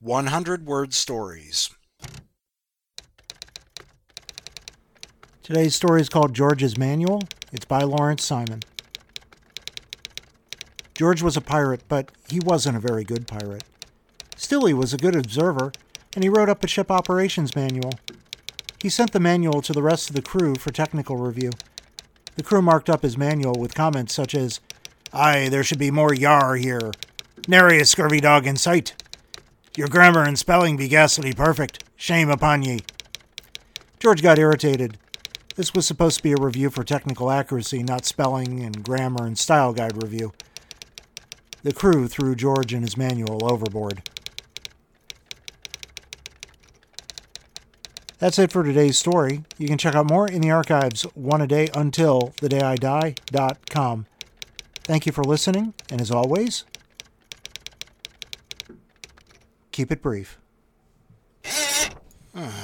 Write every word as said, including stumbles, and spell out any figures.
one hundred word stories. Today's story is called George's Manual. It's by Lawrence Simon. George was a pirate, but he wasn't a very good pirate. Still, he was a good observer, and he wrote up a ship operations manual. He sent the manual to the rest of the crew for technical review. The crew marked up his manual with comments such as, "Aye, there should be more yar here. Nary a scurvy dog in sight. Your grammar and spelling be ghastly perfect. Shame upon ye." George got irritated. This was supposed to be a review for technical accuracy, not spelling and grammar and style guide review. The crew threw George and his manual overboard. That's it for today's story. You can check out more in the archives one a day until the day I die dot com. Thank you for listening, and as always, keep it brief.